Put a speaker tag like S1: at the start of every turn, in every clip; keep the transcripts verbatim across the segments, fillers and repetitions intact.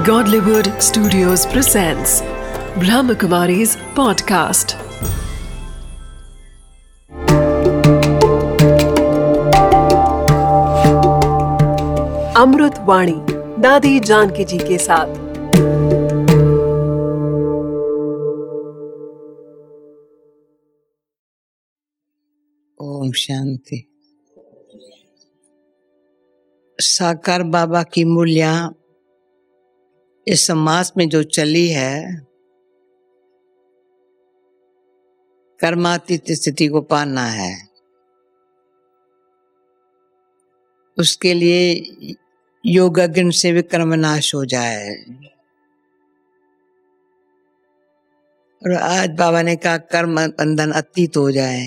S1: Godlywood Studios presents Brahmakumari's podcast. अमृत वाणी दादी जानकी जी के साथ।
S2: ओम शांति। साकार बाबा की मूल्य इस समाज में जो चली है, कर्मातीत स्थिति को पाना है, उसके लिए योग अग्नि से विक्रम नाश हो जाए। और आज बाबा ने कहा कर्म बंधन अतीत हो जाए,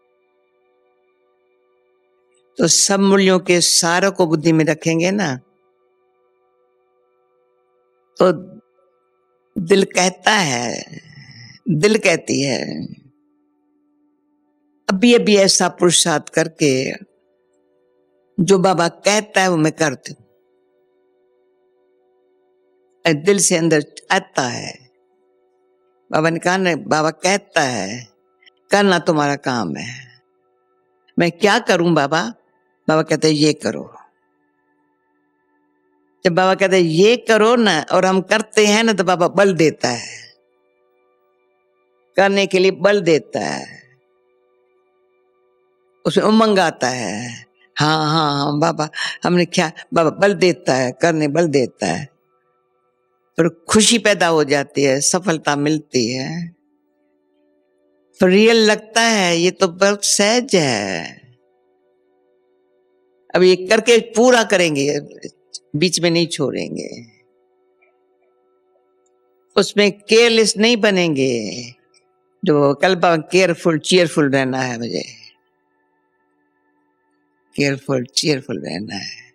S2: तो सब मूल्यों के सारों को बुद्धि में रखेंगे ना, तो दिल कहता है, दिल कहती है, अभी अभी ऐसा पुरुषार्थ करके जो बाबा कहता है वो मैं करती हूँ। दिल से अंदर आता है। बाबा ने कहा ना, बाबा कहता है करना तुम्हारा काम है। मैं क्या करूं बाबा? बाबा कहते हैं ये करो। जब बाबा कहते हैं ये करो ना, और हम करते हैं ना, तो बाबा बल देता है, करने के लिए बल देता है, उसमें उमंग आता है। हाँ हाँ हाँ बाबा हमने क्या, बाबा बल देता है, करने बल देता है, फिर खुशी पैदा हो जाती है, सफलता मिलती है, फिर रियल लगता है ये तो बहुत सहज है। अब ये करके पूरा करेंगे, बीच में नहीं छोड़ेंगे, उसमें केयरलेस नहीं बनेंगे। जो कल केयरफुल चीयरफुल रहना है, मुझे केयरफुल चीयरफुल रहना है।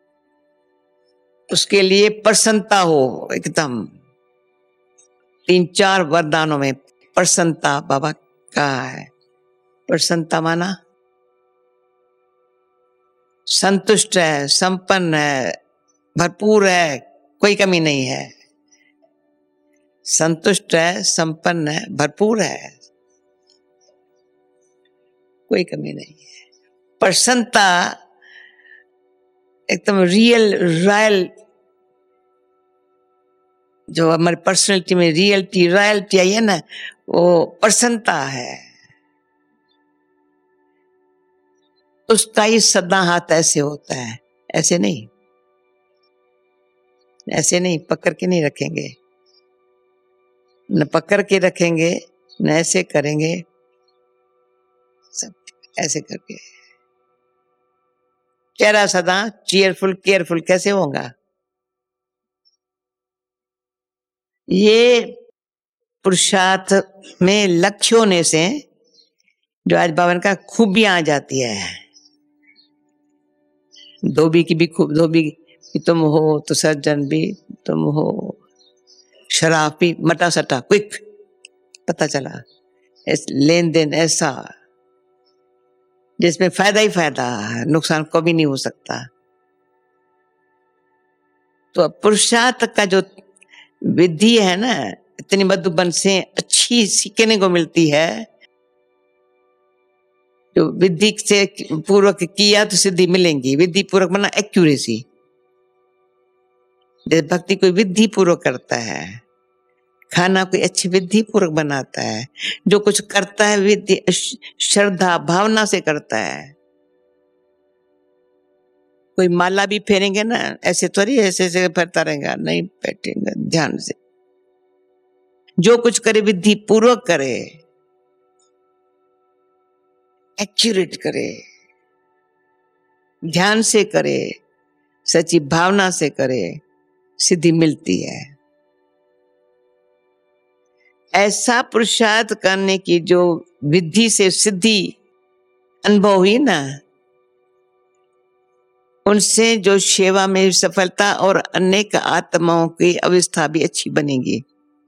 S2: उसके लिए प्रसन्नता हो एकदम। तीन चार वरदानों में प्रसन्नता बाबा कहा है। प्रसन्नता माना संतुष्ट है, संपन्न है, भरपूर है, कोई कमी नहीं है। संतुष्ट है, संपन्न है, भरपूर है, कोई कमी नहीं है। प्रसन्नता एकदम रियल रॉयल, जो हमारी पर्सनैलिटी में रियलिटी रॉयल्टी आई है ना, वो प्रसन्नता है। उसका ही सदा हाथ ऐसे होता है, ऐसे नहीं, ऐसे नहीं, पकड़ के नहीं रखेंगे, न पकड़ के रखेंगे, न ऐसे करेंगे, सब ऐसे करके। चेहरा सदा चीयरफुल केयरफुल कैसे होगा? ये पुरुषार्थ में लक्ष्य होने से जो आज बाबा का खूबियां आ जाती है। धोबी की भी खूब, धोबी की तुम हो तो सज्जन भी तुम हो, शराब भी मटा सटा क्विक पता चला, लेन देन ऐसा जिसमें फायदा ही फायदा, नुकसान कभी नहीं हो सकता। तो पुरुषार्थ का जो विधि है ना, इतनी मधुबन से अच्छी सीखने को मिलती है। जो विधि से पूर्वक किया तो सिद्धि मिलेंगी। विधि पूर्वक माना एक्यूरेसी। जैसे भक्ति कोई विधि पूर्वक करता है, खाना कोई अच्छी विधि पूर्वक बनाता है, जो कुछ करता है विधि श्रद्धा भावना से करता है। कोई माला भी फेरेंगे ना, ऐसे थोड़ी ऐसे ऐसे फेरता रहेगा, नहीं, बैठेंगे ध्यान से। जो कुछ करे विधि पूर्वक करे, एक्यूरेट करे, ध्यान से करे, सच्ची भावना से करे, सिद्धि मिलती है। ऐसा पुरुषार्थ करने की जो विधि से सिद्धि अनुभव हुई ना, उनसे जो सेवा में सफलता और अनेक आत्माओं की अवस्था भी अच्छी बनेगी।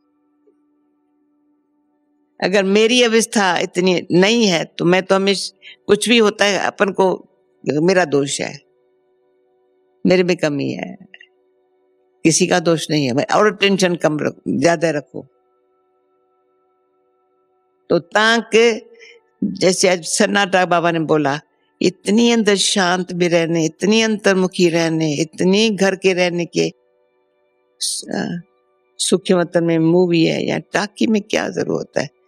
S2: अगर मेरी अवस्था इतनी नहीं है तो मैं तो हमेशा कुछ भी होता है अपन को मेरा दोष है, मेरे में कमी है, किसी का दोष नहीं है, और टेंशन कम रखो, ज्यादा रखो। तो ताक जैसे आज सन्नाटा बाबा ने बोला, इतनी अंदर शांत भी रहने, इतनी अंतर्मुखी रहने, इतनी घर के रहने के सुख्य वतन में मूवी है या टाकी में क्या जरूरत है।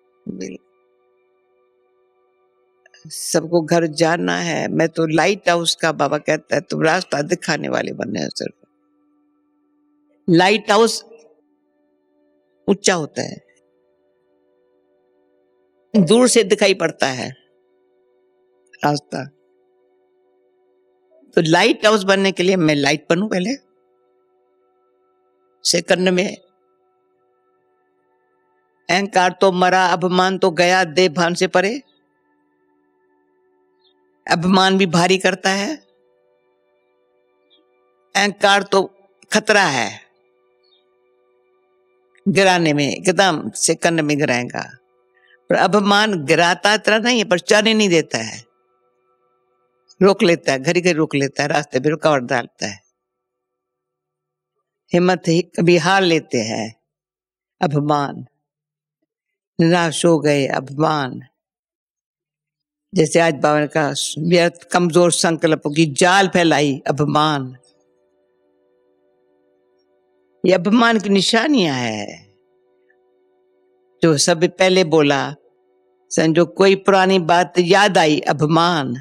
S2: सबको घर जाना है। मैं तो लाइट हाउस का बाबा कहता है तुम रास्ता दिखाने वाले बनने हो। सिर्फ लाइट हाउस ऊंचा होता है, दूर से दिखाई पड़ता है रास्ता। तो लाइट हाउस बनने के लिए मैं लाइट बनूं पहले, सेकंड में अहंकार तो मरा, अभिमान तो गया, देह भान से परे। अभिमान भी भारी करता है, अहंकार तो खतरा है गिराने में, एकदम सेकंड में गिराएगा। पर अभिमान गिराता इतना नहीं है, पर चलने नहीं देता है, रोक लेता है, घड़ी घड़ी रोक लेता है, रास्ते पे रुकावट डालता है। हिम्मत ही कभी हार लेते हैं अभिमान, निराश हो गए अभिमान। जैसे आज बाबा ने कहा, व्यर्थ कमजोर संकल्पों की जाल फैलाई अभिमान। ये अभिमान की निशानियां है जो सब पहले बोला। समझो कोई पुरानी बात याद आई, अभिमान।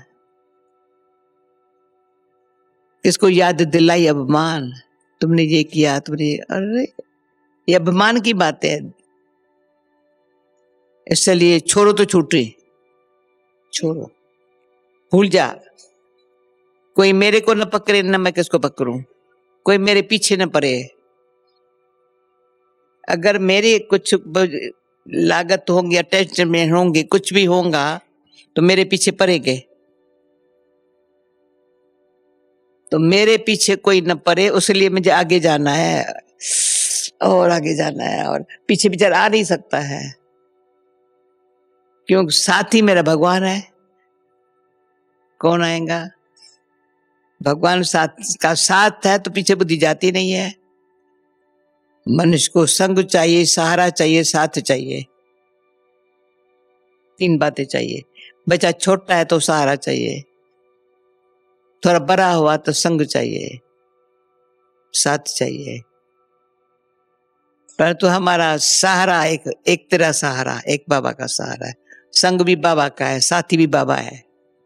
S2: किसको याद दिलाई, अभिमान। तुमने ये किया, तुमने, अरे ये अभिमान की बात है। इसलिए छोड़ो तो छूटे, छोड़ो, भूल जा। कोई मेरे को न पकड़े, न मैं किसको पकड़ूं। कोई मेरे पीछे न पड़े। अगर मेरे कुछ लागत होंगी, अटैचमेंट में होंगे, कुछ भी होगा तो मेरे पीछे पड़ेंगे। तो मेरे पीछे कोई न पड़े, उसलिए मुझे आगे जाना है और आगे जाना है, और पीछे बेचारा आ नहीं सकता है क्योंकि साथी मेरा भगवान है। कौन आएगा? भगवान साथ का साथ है तो पीछे बुद्धि जाती नहीं है। मनुष्य को संग चाहिए, सहारा चाहिए, साथ चाहिए। तीन बातें चाहिए। बच्चा छोटा है तो सहारा चाहिए, थोड़ा बड़ा हुआ तो संग चाहिए, साथ चाहिए। परंतु तो हमारा सहारा एक एक तेरा सहारा, एक बाबा का सहारा है। संग भी बाबा का है, साथी भी बाबा है,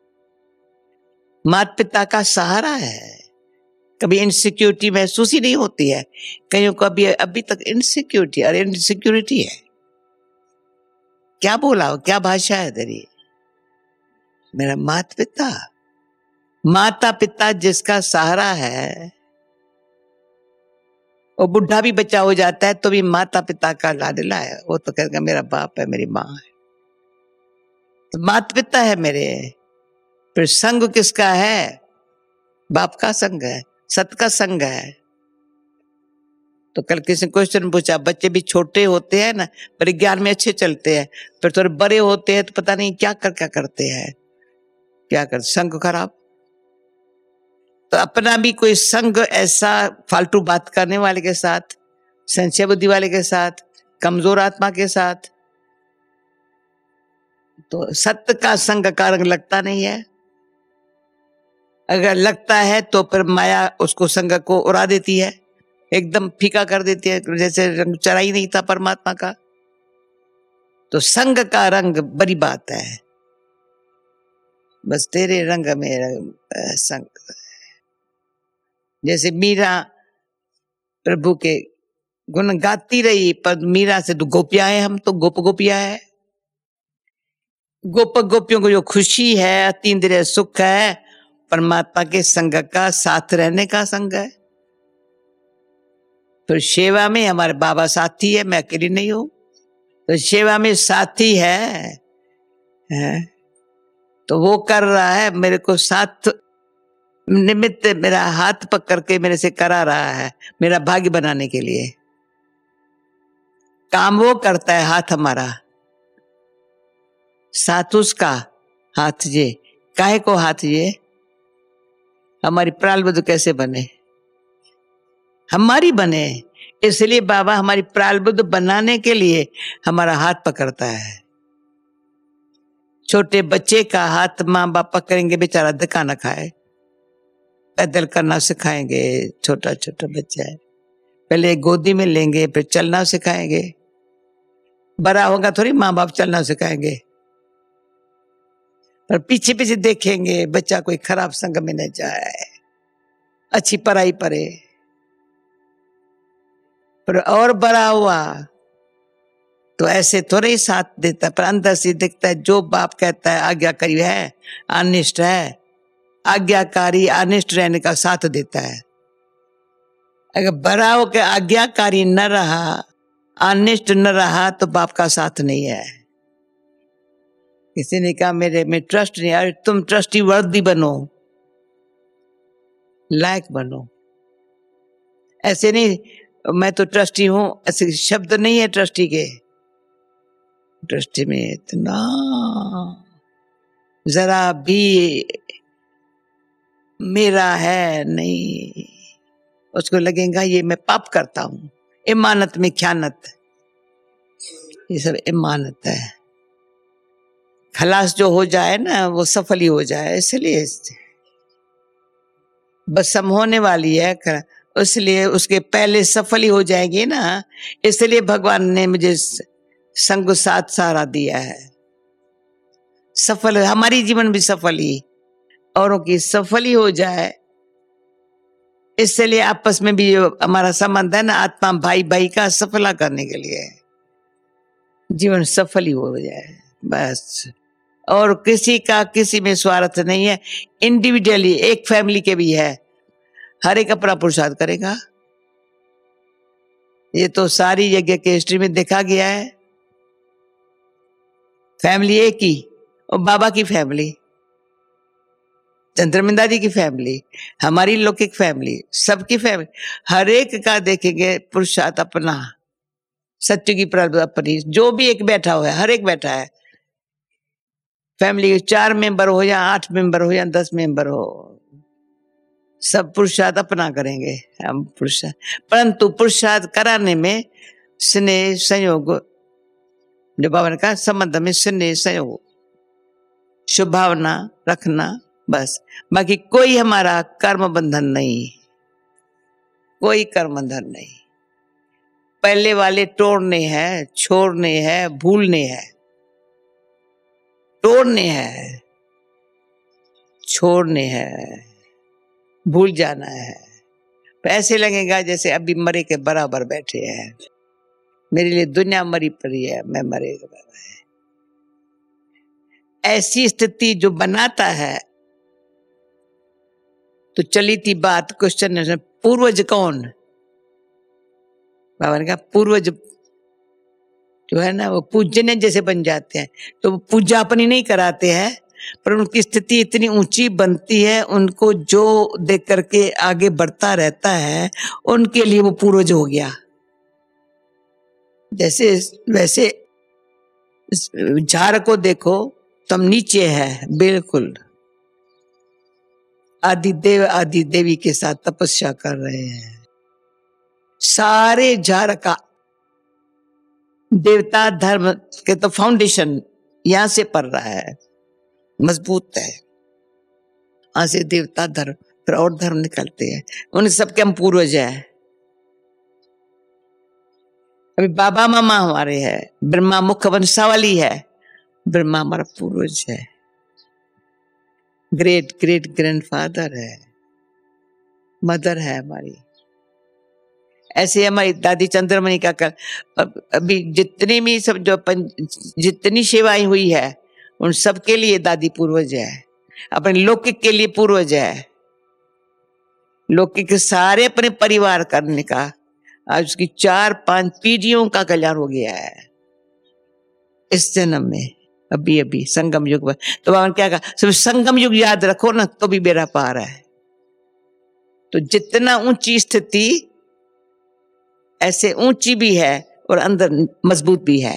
S2: माता पिता का सहारा है। कभी इनसिक्योरिटी महसूस ही नहीं होती है। कहीं को अभी अभी तक इनसिक्योरिटी, अरे इनसिक्योरिटी है क्या? बोला हो, क्या भाषा है तेरी? मेरा माता पिता, माता पिता जिसका सहारा है, वो बुढ़ा भी बच्चा हो जाता है तो भी माता पिता का लाडला है। वो तो कहेगा मेरा बाप है, मेरी माँ है। तो माता पिता है मेरे। फिर संग किसका है? बाप का संग है, सत का संग है। तो कल किसी ने क्वेश्चन पूछा, बच्चे भी छोटे होते हैं ना, पर ज्ञान में अच्छे चलते हैं, फिर थोड़े बड़े होते हैं तो पता नहीं क्या कर क्या करते हैं, क्या करते, संग खराब। तो अपना भी कोई संग ऐसा फालतू बात करने वाले के साथ, संशय बुद्धि वाले के साथ, कमजोर आत्मा के साथ, तो सत्य का संग का रंग लगता नहीं है। अगर लगता है तो फिर माया उसको संग को उड़ा देती है, एकदम फीका कर देती है, जैसे रंग चरा ही नहीं था परमात्मा का। तो संग का रंग बड़ी बात है। बस तेरे रंग में संग। जैसे मीरा प्रभु के गुण गाती रही, पर मीरा से तो गोपियां हैं, हम तो गोप गोपियां हैं। गोप गोपियों को जो खुशी है, अतीन्द्रिय सुख है, परमात्मा के संग का, साथ रहने का संग है। तो सेवा में हमारे बाबा साथी है, मैं अकेली नहीं हूं। तो सेवा में साथी है, है तो वो कर रहा है मेरे को साथ निमित्त, मेरा हाथ पकड़ के मेरे से करा रहा है, मेरा भाग्य बनाने के लिए। काम वो करता है, हाथ हमारा, साथ उसका। हाथ ये काहे को? हाथ ये हमारी प्रारब्ध कैसे बने, हमारी बने। इसलिए बाबा हमारी प्रारब्ध बनाने के लिए हमारा हाथ पकड़ता है। छोटे बच्चे का हाथ माँ बाप पकड़ेंगे, बेचारा धक्का न खाए, पैदल करना सिखाएंगे। छोटा छोटा बच्चा है, पहले गोदी में लेंगे, फिर चलना सिखाएंगे। बड़ा होगा थोड़ी माँ बाप चलना सिखाएंगे, पर पीछे पीछे देखेंगे बच्चा कोई खराब संग में न जाए, अच्छी पढ़ाई पढ़े। पर और बड़ा हुआ तो ऐसे थोड़े ही साथ देता, पर अंदर से दिखता है जो बाप कहता है आज्ञाकारी है, अनिष्ट है, आज्ञाकारी अनिष्ट रहने का साथ देता है। अगर बड़ा होकर आज्ञाकारी न रहा, अनिष्ट न रहा, तो बाप का साथ नहीं है। किसी ने कहा मेरे में ट्रस्ट नहीं। अरे तुम ट्रस्टी वर्दी बनो, लायक बनो। ऐसे नहीं मैं तो ट्रस्टी हूं, ऐसे शब्द नहीं है ट्रस्टी के। ट्रस्टी में इतना जरा भी मेरा है नहीं, उसको लगेगा ये मैं पाप करता हूं। इमानत में ख्यानत, ये सब इमानत है। खलास जो हो जाए ना वो सफल ही हो जाए, इसलिए बस हम होने वाली है, इसलिए उसके पहले सफल ही हो जाएगी ना। इसलिए भगवान ने मुझे संग साथ सहारा दिया है। सफल हमारी जीवन भी सफल ही, औरों की सफल ही हो जाए। इसलिए आपस में भी जो हमारा संबंध है ना, आत्मा भाई भाई का सफला करने के लिए जीवन सफल ही हो जाए बस। और किसी का किसी में स्वार्थ नहीं है। इंडिविजुअली एक फैमिली के भी है, हर एक अपना पुरुषार्थ करेगा। ये तो सारी यज्ञ के हिस्ट्री में देखा गया है। फैमिली एक ही, और बाबा की फैमिली, चंद्रमिंदा जी की फैमिली, हमारी लौकिक फैमिली, सबकी फैमिली, हर एक का देखेंगे पुरुषार्थ अपना, सत्य की प्रारब्ध अपनी। जो भी एक बैठा हुआ है, हर एक बैठा है। फैमिली के चार मेंबर हो या आठ मेंबर हो या दस मेंबर हो, सब पुरुषार्थ अपना करेंगे हम पुरुषार्थ। परंतु पुरुषार्थ कराने में स्नेह संयोग, जो बाबा ने कहा संबंध में स्नेह संयोग, शुभावना रखना बस। बाकी कोई हमारा कर्म बंधन नहीं, कोई कर्म बंधन नहीं। पहले वाले तोड़ने हैं, छोड़ने हैं, भूलने हैं। तोड़ने हैं, छोड़ने हैं, भूल जाना है। ऐसे लगेगा जैसे अभी मरे के बराबर बैठे हैं। मेरे लिए दुनिया मरी पड़ी है, मैं मरे के बराबर है। ऐसी स्थिति जो बनाता है, तो चली थी बात क्वेश्चन, पूर्वज कौन? बाबा ने कहा पूर्वज जो है ना वो पूजनीय जैसे बन जाते हैं। तो वो पूजा अपनी नहीं कराते हैं, पर उनकी स्थिति इतनी ऊंची बनती है, उनको जो देख करके आगे बढ़ता रहता है, उनके लिए वो पूर्वज हो गया। जैसे वैसे झाड़ को देखो, तुम नीचे है बिल्कुल, आदि देव आदि देवी के साथ तपस्या कर रहे हैं। सारे झाड़ का देवता धर्म के तो फाउंडेशन यहां से पड़ रहा है, मजबूत है। यहां से देवता धर्म, फिर और धर्म निकलते हैं। उन सबके हम पूर्वज हैं। अभी बाबा मामा हमारे हैं, ब्रह्मा मुख वंशावली है, ब्रह्मा हमारा पूर्वज है, ग्रेट ग्रेट ग्रैंडफादर है, मदर है हमारी। ऐसे हमारी दादी चंद्रमणि का कर, अभी जितनी भी सब जो जितनी सेवाएं हुई है, उन सब के लिए दादी पूर्वज है, अपने लौकिक के लिए पूर्वज है। लौकिक सारे अपने परिवार करने का, आज उसकी चार पांच पीढ़ियों का कल्याण हो गया है इस जन्म में, अभी अभी संगम युग में। तो बाबा ने क्या कहा, सब संगम युग याद रखो ना, तो भी बेड़ा पार है। तो जितना ऊंची स्थिति, ऐसे ऊंची भी है और अंदर मजबूत भी है।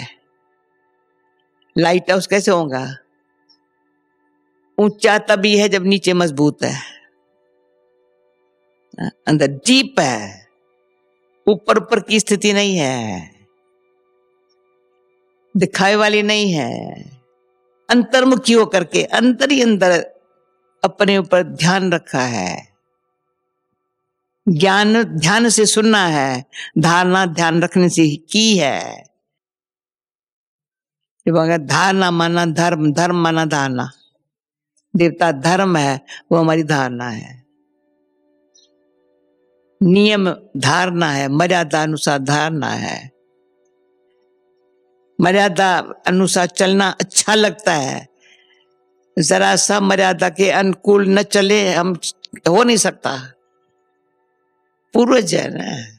S2: लाइट हाउस कैसे होगा? ऊंचा तभी है जब नीचे मजबूत है, अंदर डीप है, ऊपर ऊपर की स्थिति नहीं है, दिखावे वाली नहीं है। अंतर्मुखी होकर के अंदर ही अंदर अपने ऊपर ध्यान रखा है। ज्ञान ध्यान से सुनना है, धारणा ध्यान रखने से की है। धारणा माना धर्म, धर्म माना धारणा। देवता धर्म है, वो हमारी धारणा है। नियम धारणा है, मर्यादा अनुसार धारणा है। मर्यादा अनुसार चलना अच्छा लगता है, जरा सा मर्यादा के अनुकूल न चले हम हो नहीं सकता। पूर्वज है ना।